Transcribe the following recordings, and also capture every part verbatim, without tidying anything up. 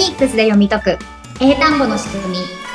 ニックスで読み解く英単語の仕組み。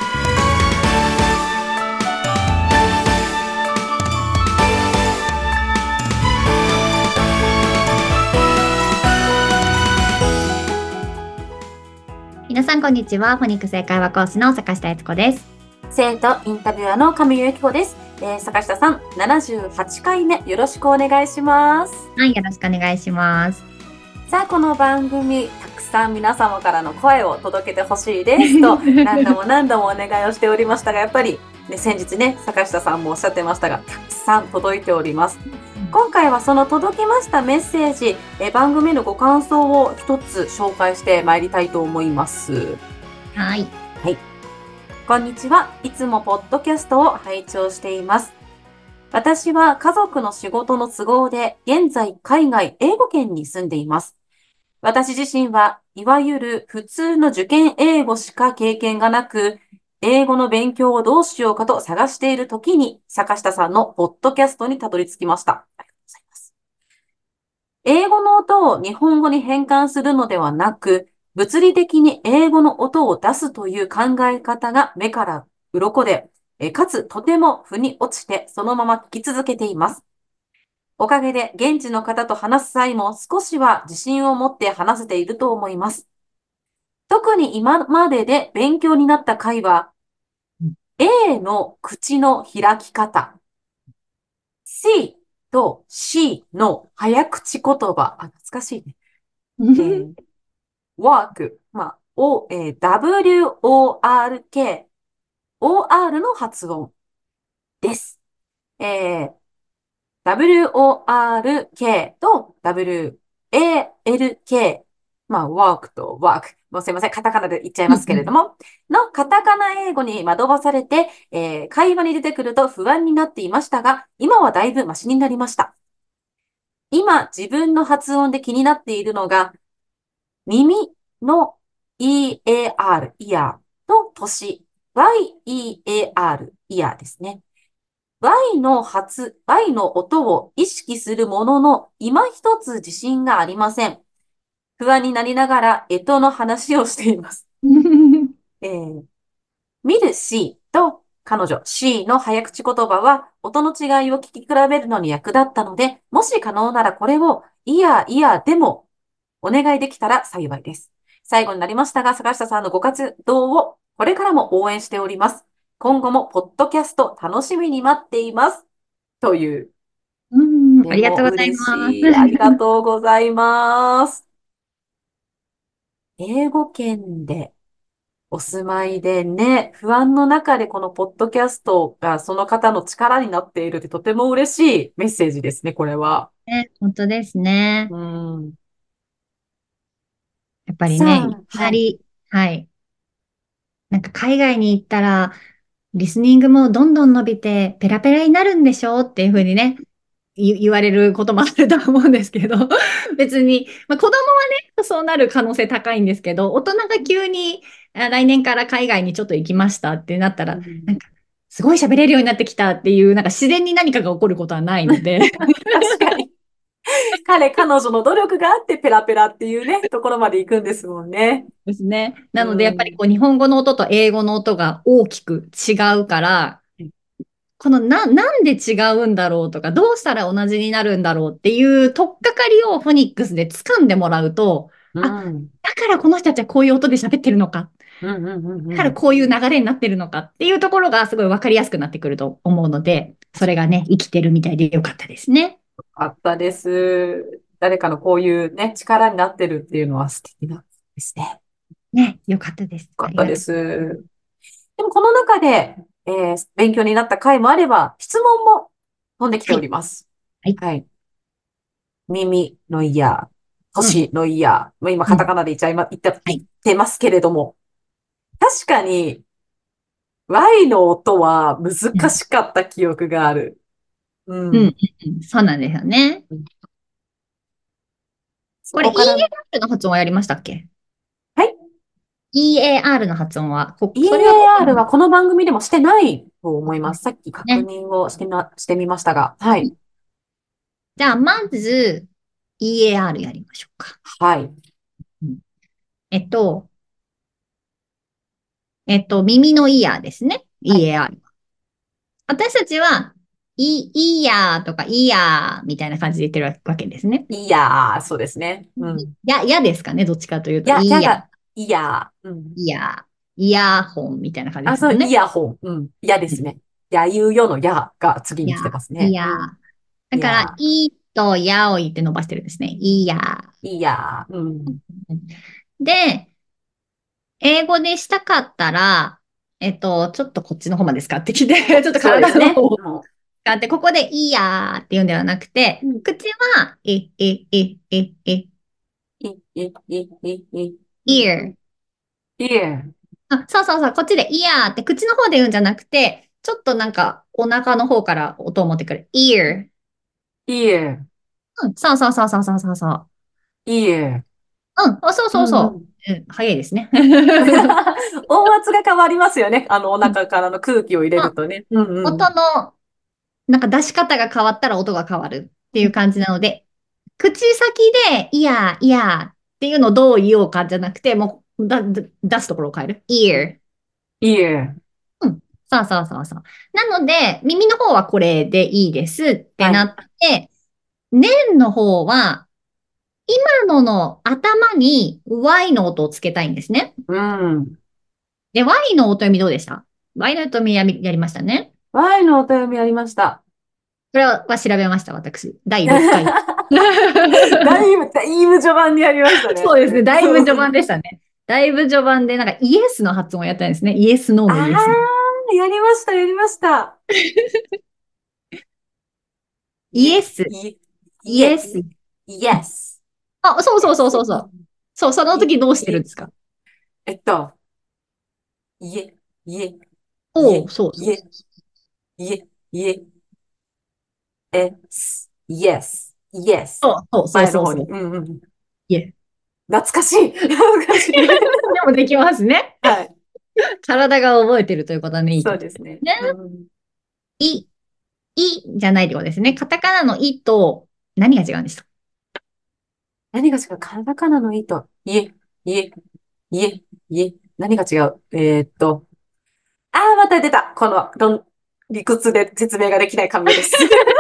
皆さんこんにちは。フォニックス英会話講師の坂下悦子です。 生徒インタビュアーの上由紀子です。えー、坂下さん、ななじゅうはちかいめよろしくお願いします。 はい、よろしくお願いします。 さあ、この番組、たくさん皆様からの声を届けてほしいですと何度も何度もお願いをしておりましたが、やっぱり、ね、先日ね、坂下さんもおっしゃってましたが、たくさん届いております。今回はその届きましたメッセージ、え番組のご感想を一つ紹介してまいりたいと思います。 はい。 はい。こんにちは。いつもポッドキャストを拝聴しています。私は家族の仕事の都合で現在海外英語圏に住んでいます。私自身はいわゆる普通の受験英語しか経験がなく、英語の勉強をどうしようかと探している時に坂下さんのポッドキャストにたどり着きました。ありがとうございます。英語の音を日本語に変換するのではなく、物理的に英語の音を出すという考え方が目から鱗で、かつとても腑に落ちてそのまま聞き続けています。おかげで現地の方と話す際も少しは自信を持って話せていると思います。特に今までで勉強になった回は、A の口の開き方、C と C の早口言葉、あ、懐かしいね。えー、work、まあ、O、えー、ダブリューオーアールケー、オーアール の発音です。えー、ダブリューオーアールケー と ダブリューエーエルケー、まあ、work と work、もうすいません、カタカナで言っちゃいますけれども、のカタカナ英語に惑わされて、えー、会話に出てくると不安になっていましたが、今はだいぶマシになりました。今、自分の発音で気になっているのが、耳の イーエーアール、イヤーと年、ワイイーエーアール、イヤーですね。Y の発、Y の音を意識するものの、今一つ自信がありません。不安になりながら、干支の話をしています。えー、見る C と彼女 C の早口言葉は、音の違いを聞き比べるのに役立ったので、もし可能ならこれを、イヤーイヤーでもお願いできたら幸いです。最後になりましたが、坂下さんのご活動をこれからも応援しております。今後もポッドキャスト楽しみに待っています。という。 うん、あでもりがとうございます。 嬉しい。ありがとうございます。英語圏でお住まいでね、不安の中でこのポッドキャストがその方の力になっているってとても嬉しいメッセージですね、これは。 ね、本当ですね。 うん。 やっぱりね、いきさあ、はい。 なり、はい。なんか海外に行ったら、リスニングもどんどん伸びて、ペラペラになるんでしょっていうふうにね、言言われることもあると思うんですけど、別に、まあ、子供はね、そうなる可能性高いんですけど、大人が急にあ来年から海外にちょっと行きましたってなったら、なんうん、 か、すごい喋れるようになってきたっていう、なんか自然に何かが起こることはないので、 確かに。彼、彼女の努力があってペラペラっていうね、ところまで行くんですもんね。 ですね。 うなので、やっぱりん。 こう、日本語の音と英語の音が大きく違うから、このな、なんで違うんだろうとか、どうしたら同じになるんだろうっていう取っかかりをフォニックスで掴んでもらうと、 うあ、 ん。 だからこの人たちはこういう音で喋ってるのか。 うん、うん、うん、 だうん。 からこういう流れになってるのかっていうところがすごいわかりやすくなってくると思うので、それがね、生きてるみたいでよかったですね。 あったです。誰かのこういうね、力になってるっていうのは素敵なんですね。よね、よかったです。 かったでありがとう。 す。でもこの中で、えー勉強になった回もあれば、質問も飛んできておはい。 ります。 はい。 はい。耳のイヤー、 うん。 星のイヤー。まあ、今、 うん。 カタカナで言っちゃいま、言った、言っはい。 てますけれども、確かに Y の音はうん。 難しかった記憶がある。ううん。 ん。 うん、そうなんですよね。これそこから、はイーエーアール の発音はやりましたっけ？ い。 イーエーアール の発音は、こ、それはどこイーエーアールに？ はこの番組でもしてないと思います。さっき確ね。 認をしてな、してみましたが。はい。 じゃあ、まず、イーエーアール やりましょうか。 はい。 うん、えっと、 えっと、耳のイヤーですね。 はい。 イヤー。私たちは、い、いやーとかいやーみたいな感じで言ってるわけですね。 いやー、そうですね。うん。 や、やですかね。どっちかというと、 や、 いや、 やが、いやー。うん。 いや、イヤーホンみたいな感じであ、そう、イすもんね。 ヤホン。うん。やでうん、 すね。やゆうよのやが次に来ていや、 ますね。 いや。 うん。 だから、 いやいとやを言って伸ばしてるんですね。いや。 ー、いやー。うん。 で、英語でしたかったら、えっと、ちょっとこっちの方まで使ってきて、ちょっとそうですね。 体の方をも使って、ここでいやーって言うんではなくて、 う。うん。 口は、え、え、え、え、え、 い、い、い、い、い。うん。 ear。 いえ、 あ、そうそうそう、こっちでイヤーって口の方で言うんじゃなくて、ちょっとなんかお腹の方から音を持ってくる。ear。 いえ、 うん、そうそうそうそうそうそうそう。 いえ。 うん、あ、そううそうそんうん。 う。うん、早いですね。 音圧が変わりますよね。あの、おうん、 腹からの空気を入れるあ、 とね。うんうん。 音のなんか出し方が変わったら音が変わるっていう感じなので、口先でイヤー、イヤーっていうのをどう言おうかじゃなくて、もうだだ出すところを変える。ear。 いえ。 うん。そうそうそうそう。なので、耳の方はこれでいいですってはい。 なって、年の方は、今のの頭に Y の音をつけたいんですね。 うん。 で、Y の音読みどうでした？ Y の音読みやりやりましたね。 Y のお便りありました。 これは調べました、私。だいろっかい。 だいぶ、だいぶ序盤にありましたね。 そうですね。だいぶ序盤でしたね。だいぶ序盤で、なんかイエスの発音をやったんですね。イエス、ノーあのイエス。 あ、やりました、やりました。いえ、 イエス、 い、いえ、 イエス。 イエス、 あ、そうそうそうイエス、 そうそう。そう、そのい、 時どうしてるんい、 ですか？ えっと、いえ、いえ、いえ、 おお、そうそうそいえ、いえ、いえ、え、す、イエス、イエス。 う。そうそう前の方に。 そうそう。 うんうん。 イエス。 懐かしい。懐かしい。 でもできますね。 はい。 体が覚えてるということはね、いいそことですうですね。 ね。 うん。 い、いじゃないってことですね。カタカナのいと何が違うんですか？ 何が違う？カタカナのいと、いえ、いえ、いえ、いえ、何が違う？えーっと、ああ、また出た。この、どん、理屈で説明ができない紙です。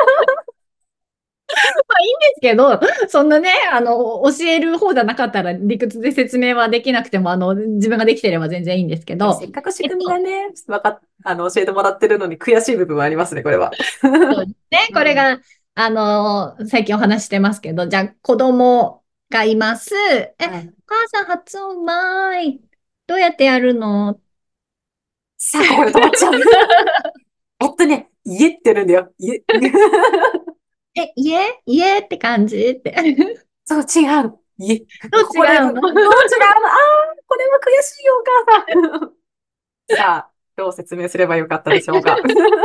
いいんですけど、そんなね、あの、教える方じゃなかったら理屈で説明はできなくても、あの、自分ができてれば全然いいんですけど、 せっかく仕組みがえっと、 ね、わかっ、あの、教えてもらってるのに悔しい部分はありますね、これは。 そうですね、 うん。 これが、あの、最近お話ししてますけど、じゃあ、子供がいます。え、おはい。 母さん発音うまい。どうやってやるの？ さあ、ここで止まっちゃう。えっとね、家って言うんだよ。家。 え、家家って感じって。 そう、違う。家。 どうここで、どう違うの？あ違うの？ あー、これは悔しいよ、お母さん。さあ、どう説明すればよかったでしょうか。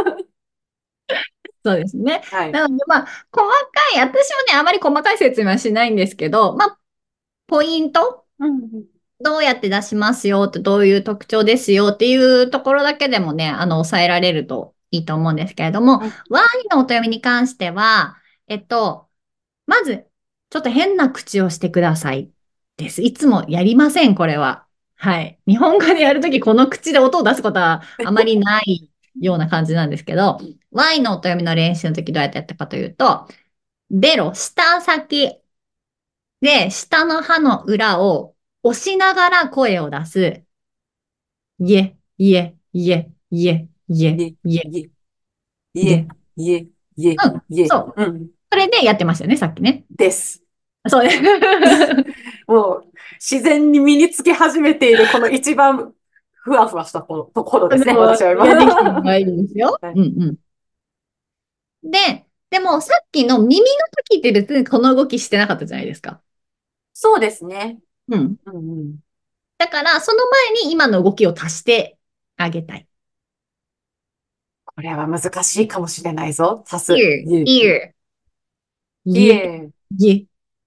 そうですね。 はい。 なので、まあ、細かい、私はね、あまり細かい説明はしないんですけど、まあ、ポイントうん。 どうやって出しますよって、どういう特徴ですよっていうところだけでもね、あの、抑えられるといいと思うんですけれども、 はい。 Y の音読みに関しては、えっと、まず、ちょっと変な口をしてくださいです。いつもやりません、これは。はい。日本語でやるとき、この口で音を出すことはあまりないような感じなんですけど、Y の音読みの練習のときどうやってやったかというと、ベロ、舌先で、下の歯の裏を押しながら声を出す。いえ、いえ、いえ、いえ、いえ、 家、 いえ、 家、家、 で。 家、家、 うん、 家。 そう。 うん。 それでやってましたよね、さっきね。 です。 そうね。 もう、自然に身につけ始めている、この一番ふわふわしたところですね、 でも、 私は今。 いや、できてるはいいですよ。 はい。 うんうん。で、でもさっきの耳の時って別にこの動きしてなかったじゃないですか。 そうですね。 うん。 うんうん。 だから、その前に今の動きを足してあげたい。 これは難しいかもしれないぞ。さす。 ear, いえ、 ear, いいえ、 え、 いえ、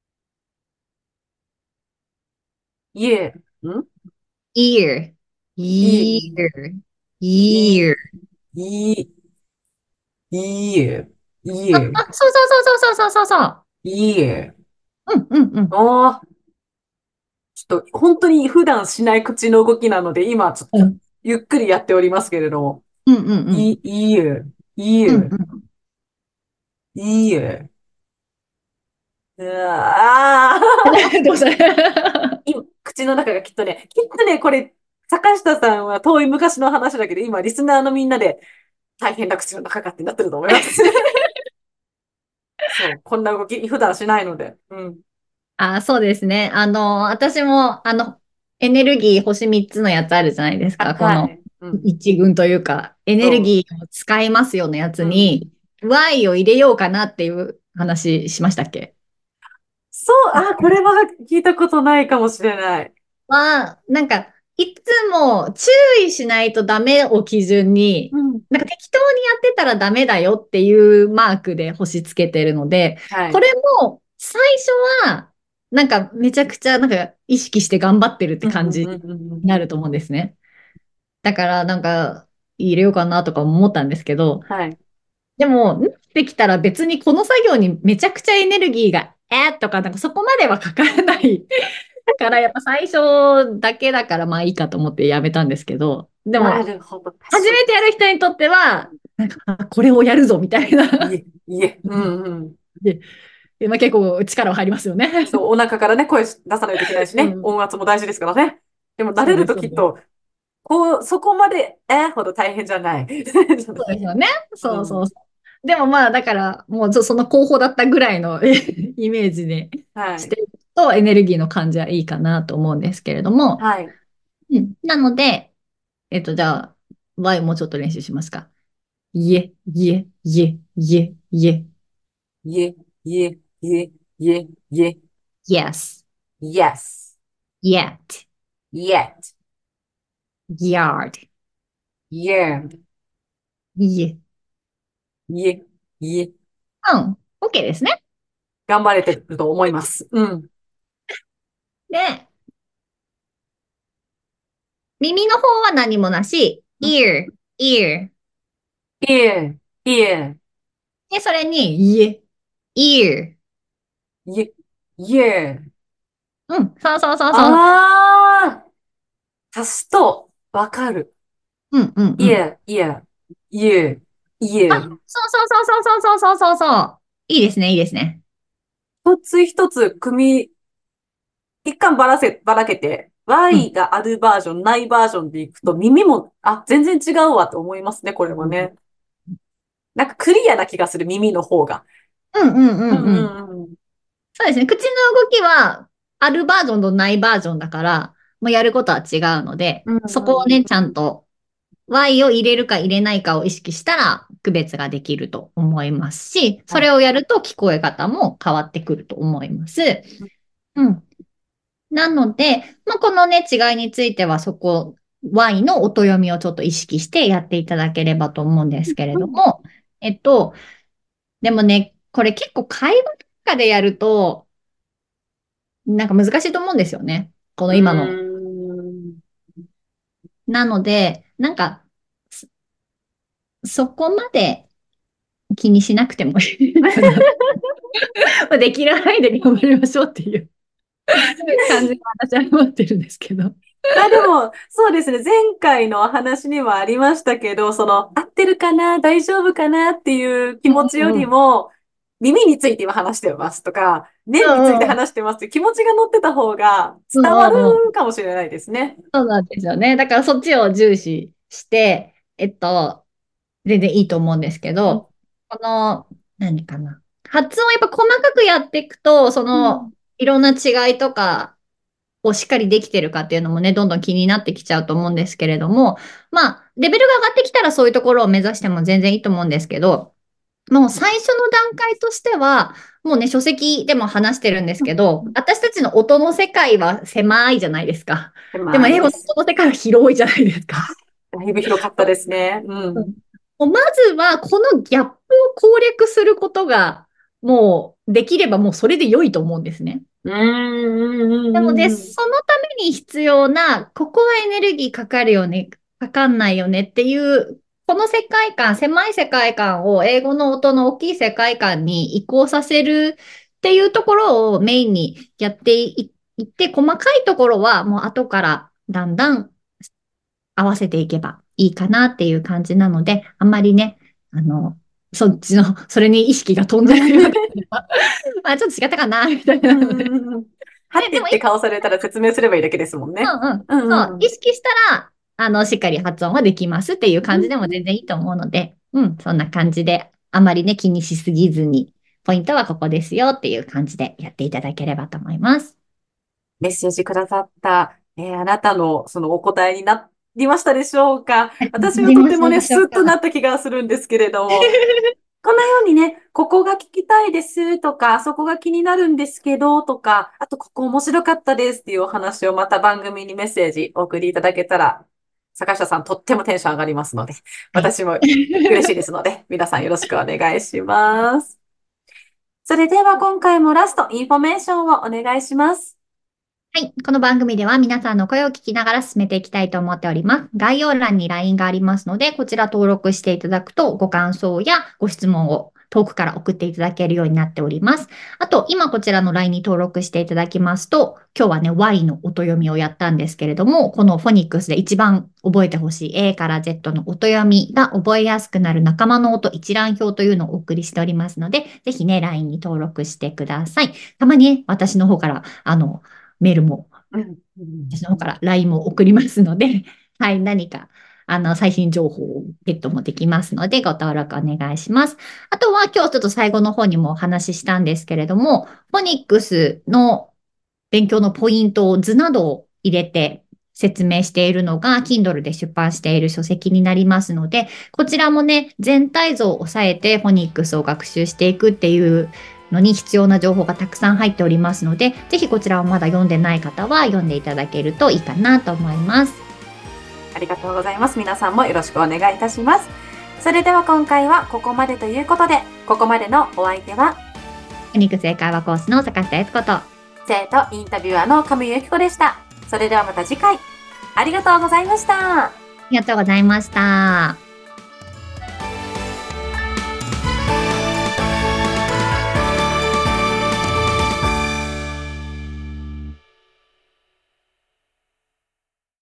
いえ、ん ear, いえ、 ear, い ear. い、いえ、いあ、 え、 あ、そうそうそうそうそうそうそう。 いえ。 うんうんうん。 ああ、ちょっと本当に普段しない口の動きなので、今ちょっとうん。 ゆっくりやっておりますけれども。 うんうんうん。 い、いいえ、いいえ、 うんうん。 いいえ。うわーどうした今、口の中がきっとね、きっとね、これ、坂下さんは遠い昔の話だけど、今、リスナーのみんなで、大変な口の中がってなってると思います。そう、こんな動き、普段しないので。うん。 あ、そうですね。あの、私も、あの、エネルギー星みっつのやつあるじゃないですあ、 か。このはい。うん。 一群というか、エネルそギーを使いますよのやつう。うん。 に、Y を入れようかなっていう話しましたっけ？ そう、あ、これは聞いたことないかもしれない。 は、なんか、いつも注意しないとダメを基準に、 うん。 なんか適当にやってたらダメだよっていうマークで星つけてるので、 はい。 これも最初は、なんかめちゃくちゃなんか意識して頑張ってるってうん、うん、 感じうん、うん。うんになると思うんですね。だからなんか入れようかなとか思ったんですけど、 はい。 でも、なってきたら別にこの作業にめちゃくちゃエネルギーが、えーとか、なんかそこまではかからないからやっぱ最初だけだからまあいいかと思ってやめたんですけど、でなも、 るほど。確か初めてやる人にとっては、なんか、あこれをやるぞみたいに。いな。 え、いえ。うん、うん。 で、でまあ、結構力は入りますよね。 そう、お腹からね、声出さないといけないしね。 うん。 音圧も大事ですからね。でも、慣れるそうです、そうです。 ときっと、こう、そこまで、えーほど大変じゃない。 そうですよね。 うん。 そうそうそう。でもまあ、だから、もうそその候補だったぐらいのイメージではい。 していくと、エネルギーの感じはいいかなと思うんですけれども、 はい。 うん、なので、えっと、じゃあ、Y もうちょっと練習しますか。いえ、いえ、いえ、いえ、いえ、 いえ、いえ、いえ、いえ、いえ、 yes, yes, yet, yet, yard, イエー、 いえ。 いえ、いえ、 うん、OK ですね。 頑張れてると思います。うん。 で、耳の方は何もなし、ear, ear。 いえ、いえ、 で、それに、いえ、ear。 いえ、いえ。 うん、そうそうそうそう。 あー、足すと、わかる。 うんうんうん。 いえ、いえ、いえ、いあ、 え。 そうそうそうそうそうそうそうそう。いいですね、いいですね。 一つ一つ組み、一貫ばらせ、ばらけて、 うん。 Y があるバージョン、ないバージョンでいくと耳も、あ、全然違うわと思いますね、これはね。なんかクリアな気がする、耳の方が。 うんうんううんうん。 んうんうん。 そうですね。口の動きは、あるバージョンとないバージョンだから、もうやることは違うので、 うんうんうん。 そこをね、ちゃんと Y を入れるか入れないかを意識したら、区別ができると思いますし、そはい。 れをやると聞こえ方も変わってくると思います。うん。なので、まあ、このね、違いについては、そこ、Y の音読みをちょっと意識してやっていただければと思うんですけれども、えっと、でもね、これ結構会話とかでやると、なんか難しいと思うんですよね。このう今の。 ーん。 なので、なんか、そそこまで気にしなくてもいいかな。できる範囲で頑張りましょうっていう感じが私は思ってるんですけど。 まあでも、そうですね。前回のお話にもありましたけど、その、合ってるかな、大丈夫かなっていう気うん持ちようんうん。 りも、耳については話してますとか、 う念についてんうん。 話してますっていう気持ちが乗ってた方がうん伝わるうんうん。 かもしれないですね。 そうなんですよね。だからそっちを重視して、えっと、全然いいと思うんですけうん。 ど、この、何かな。発音をやっぱ細かくやっていくと、その、 うん。 いろんな違いとかをしっかりできてるかっていうのもね、どんどん気になってきちゃうと思うんですけれども、まあ、レベルが上がってきたらそういうところを目指しても全然いいと思うんですけど、もう最初の段階としては、もうね、書籍でも話してるんですけど、私たちの音の世界は狭いじゃないですか。でも英語の狭いです。 音の世界は広いじゃないですか。 だいぶ広かったですね。ううんん。 もうまずは、このギャップを攻略することが、もうできればもうそれで良いと思うんですね。 うん、うん、うん、 なので、 うん。うん。 そのために必要な、ここはエネルギーかかるよね、かかんないよねっていう、この世界観、狭い世界観を英語の音の大きい世界観に移行させるっていうところをメインにやっていいって、細かいところはもう後からだんだん合わせていけばいいかなっていう感じなので、あんまりね、あの、そっちの、それに意識が飛んじゃうようであれば、まあちょっと違ったかな、みたいなので。 うんうんうん。はね、でもてって顔されたら説明すればいいだけですもんね。 うんうん。そう、 うんうん。 意識したら、あの、しっかり発音はできますっていううん。 感じでも全然いいと思うので、うん、そんな感じで、あまりね、気にしすぎずに、ポイントはここですよっていう感じでやっていただければと思います。 メッセージくださった、えーあなたのそのお答えになりましたでしょうか？ あり私は出ましたとてもね、 でしょうか？ スッとなった気がするんですけれども、このようにね、ここが聞きたいですとか、そこが気になるんですけどとか、あとここ面白かったですっていうお話をまた番組にメッセージお送りいただけたら、坂下さんとってもテンション上がりますので、 はい。 私も嬉しいですので、皆さんよろしくお願いします。それでは今回もラストインフォメーションをお願いします。 はい。この番組では皆さんの声を聞きながら進めていきたいと思っております。概要欄に ライン がありますので、こちら登録していただくとご感想やご質問を遠くから送っていただけるようになっております。あと、今こちらの ライン に登録していただきますと、今日はね、Y の音読みをやったんですけれども、このフォニックスで一番覚えてほしい A から Z の音読みが覚えやすくなる仲間の音一覧表というのをお送りしておりますので、ぜひね、ライン に登録してください。たまにね、私の方から、あの、メールもうんうん。 私の方から ライン も送りますので、はい、何か、あの、最新情報をゲットもできますので、ご登録お願いします。あとは、今日ちょっと最後の方にもお話ししたんですけれども、フォニックスの勉強のポイントを図などを入れて説明しているのが、Kindle で出版している書籍になりますので、こちらもね、全体像を押さえてフォニックスを学習していくっていうのに必要な情報がたくさん入っておりますので、ぜひこちらをまだ読んでない方は読んでいただけるといいかなと思います。 ありがとうございます。皆さんもよろしくお願いいたします。それでは今回はここまでということで、ここまでのお相手は、 フォニックス英会話コースの坂下悦子と、あ生徒インタビュアーの上由紀子でした。それではまた次回、ありがとうございました。 りがとうございました。